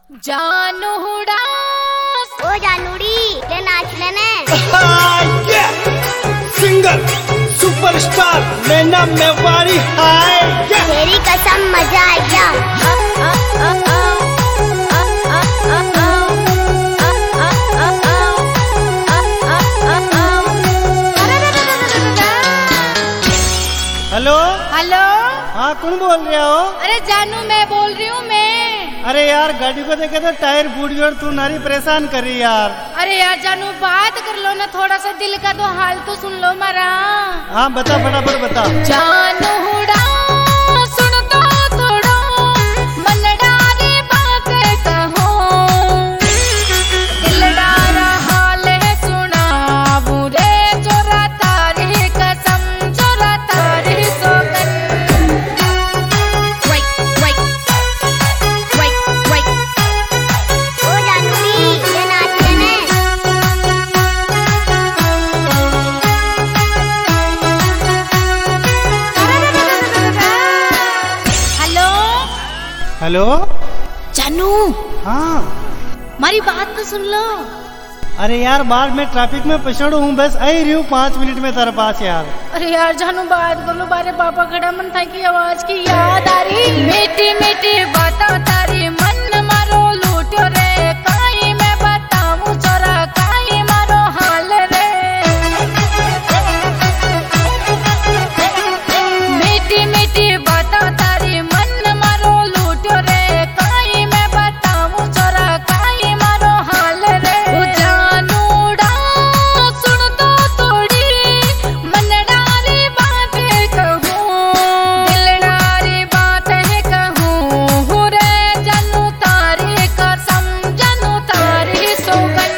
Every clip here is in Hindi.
जानूड़ा ओ जानूड़ी ले नाच लेने सिंगर सुपरस्टार नैना मेवाड़ी हाय तेरी कसम मजा आ गया। Hello hello. हाँ कौन बोल रहे हो? अरे जानू मैं बोल रही हूँ मैं। अरे यार गाड़ी को देखे तो टायर फूट गया और तू नारी परेशान कर रही यार। अरे यार जानू बात कर लो ना, थोड़ा सा दिल का तो हाल तो सुन लो मेरा। हाँ बता फटाफट बता। जानूड़ा सुन तो थोड़ा मनडारी बातें कहो, दिलडारा हाल है सुना बुरे चोरा तारी कसम चोरा तारी सोगन। ओ जानूड़ी ले नाच लेने हेलो हेलो जानू हाँ। हमारी बात तो सुन लो। अरे यार बाहर में ट्रैफिक में पछड़ हूँ, बस आई रही हूँ 5 मिनट में तेरे पास यार। अरे यार जानू बात कर लो, बारे पापा खड़ा मन था की आवाज की याद आ रही। मीठी मीठी बातों तारी मन मारो लूटो रे, काई मैं बताऊं चोरा काई मारो हाल रे। मीठी मीठी बातों तारी मन मारो लूटो रे, काई मैं बताऊं चोरा काई मारो हाल रे। ओ जानूड़ा सुन तो थोड़ी मनडारी बातें कहूं, दिलडारी बातें कहूं रे। जानू तारी कसम जानू तारी सोगन।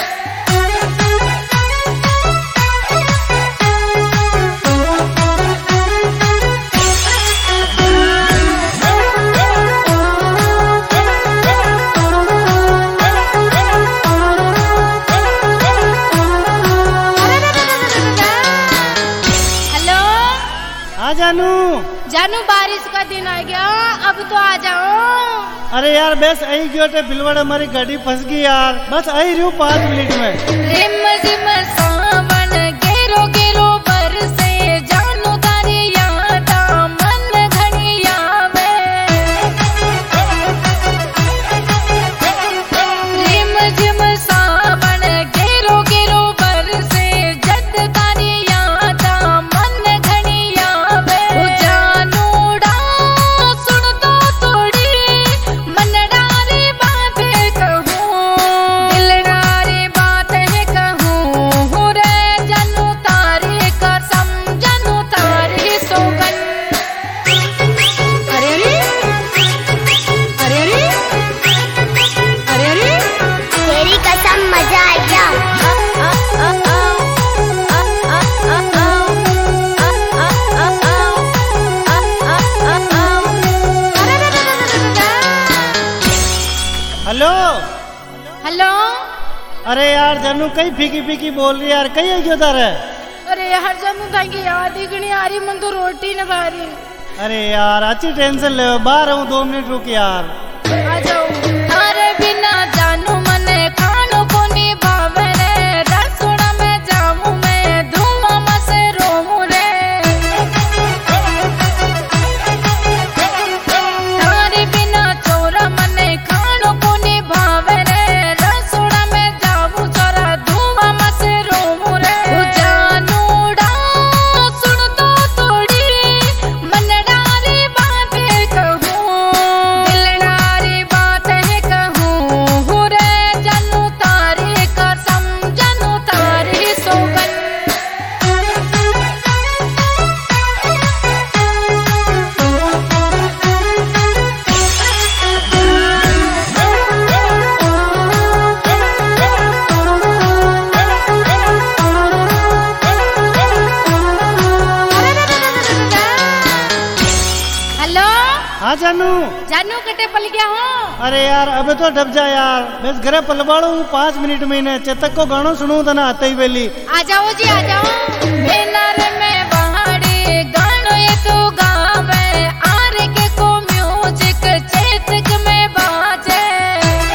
हेलो हाँ जानू। जानू बारिश का दिन आ गया, अब तो आ जाओ। अरे यार बस आई क्यों बिलवड़ हमारी गाड़ी फंस गई यार, बस आई रही हूँ 5 मिनट में। रिम झिम सावन गेरो गेरो बरसे, जानू तारी यादा मन घनी आवे। रिम झिम सावन गेरो गेरो बरसे, जद तारी यादा मन घनी आवे। ओ जानूड़ा सुन तो थोड़ी मनडारी बातें कहूं, दिलडारी बातें कहूं रे। जानू तारी कसम जानू तारी सोगन। अरे अरे अरे अरे अरे अरे तेरी कसम मजा आ गया। हेलो। हेलो। अरे यार जानू कहीं फीकी फीकी बोल रही यार, कहीं क्यों उधर है? अरे यार जानू ताकि याद इकनी आ रही, मन तो रोटी न खा रही। अरे यार अच्छी टेंशन ले, बाहर हूँ 2 मिनट रुक यार। आ जाओ। तारे बिना जानू मने खानो को नी भावे रे, रसोड़ा में जाऊं मैं धुआं में से रोऊं रे। तारे बिना चोरा मने खानो को नी भावे रे, रसोड़ा में जाऊं चोरा धुआं में से रोऊं रे। ओ जानूड़ा सुन तो थोड़ी मनडारी बातें कहूं, दिलडारी बातें कहूं रे। जानू तारी कसम जानू तारी सोगन। हेलो। हाँ जानू। जानू कटे पल गया हूँ। अरे यार अब तो डब जा यार, बस घर पलवाड़ू 5 मिनट में ने चेतक को गानो सुनू था ना आते ही वेली। आ जाओ जी आ जाओ। बेनार में बहाड़ी गानो ये तू गावे, आर के को म्यूजिक चेतक में बाजे।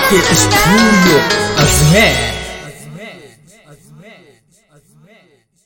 के स्टूडियो अजमेर।